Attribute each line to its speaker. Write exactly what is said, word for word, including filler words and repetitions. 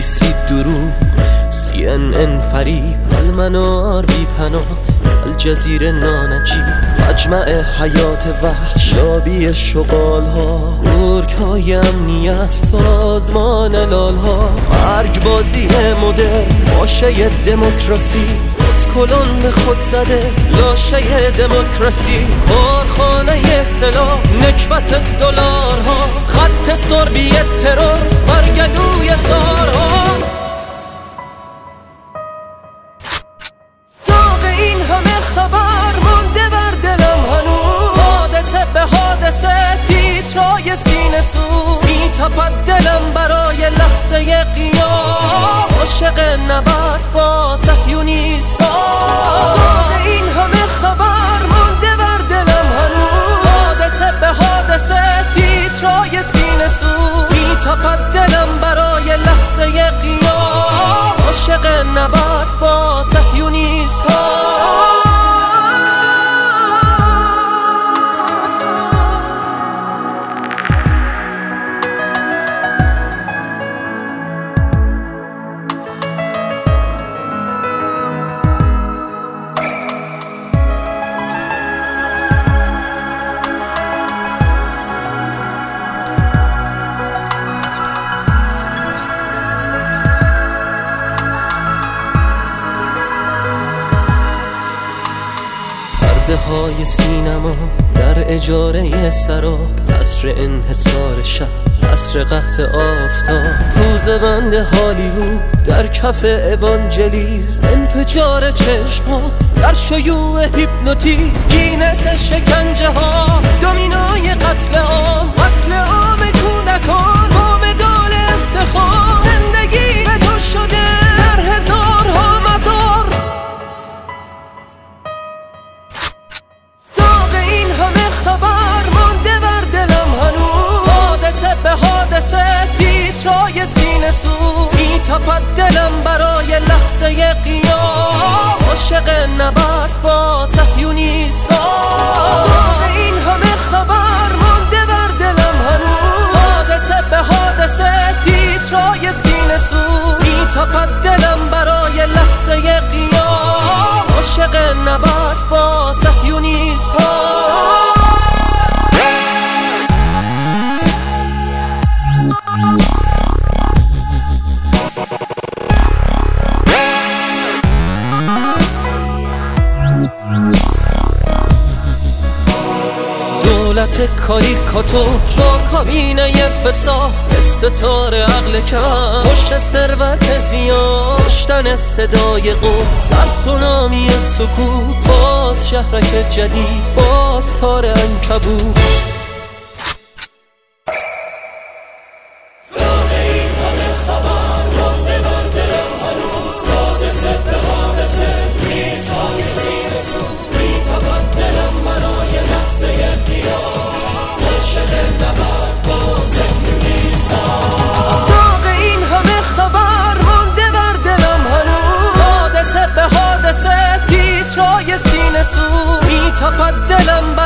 Speaker 1: بی سی دروغ، سی ان ان فریب، المنار بی پناه، الجزیره نانجیب، مجمع حیات وحش، لابی شغال ها، گرگ های امنیت، سازمان لال ها، مرگ بازی مدرن، باشه دموکراسی، کلون به خود زده لاشه دموکراسی، کارخانه سلاح، نکبت دلارها، خط سربی ترور، برگلوی سارها. داغ این همه خبر مانده بر دلم هنوز، حادثه به حادثه تیترای سینه سوز، میتپد دلم برای لحظه قیام، عاشق نبرد با صهیونیستا. داغ این همه خبر مانده بر دلم هنوز، حادثه به حادثه تیترای سینه سوز، میتپد دلم برای لحظه قیام، عاشق نبرد با صهیونیستا. های سینما در اجاره سراب، عصر انحصار شب، عصر قحط آفتاب، پوزه بند هالیوود در کف اوانجلیزم، انفجار چشما در شیوع هیپنوتیزم، گینس شکنجه ها، دومینای قتل عام، قتل عام کودکان با مدال افتخار، زندگی به تو شده در هزارها مزار. خبر مانده بر دلم هنوز، حادثه به حادثه تیترای سینه سوز، میتپد دلم برای لحظه قیام، عاشق نبرد با صهیونیستا. داغ این همه خبر مانده بر دلم هنوز، حادثه به حادثه تیترای سینه سوز، میتپد دلم برای لحظه قیام، عاشق نبرد با صهیونیستا. دولت کاریکاتور با کابینه فساد، تست تار عقل کم، پشت ثروت زیاد، کشتن صدای قدس، سر سونامی سکوت، باز شهرک جدید، باز تار عنکبوت. میتپد دلم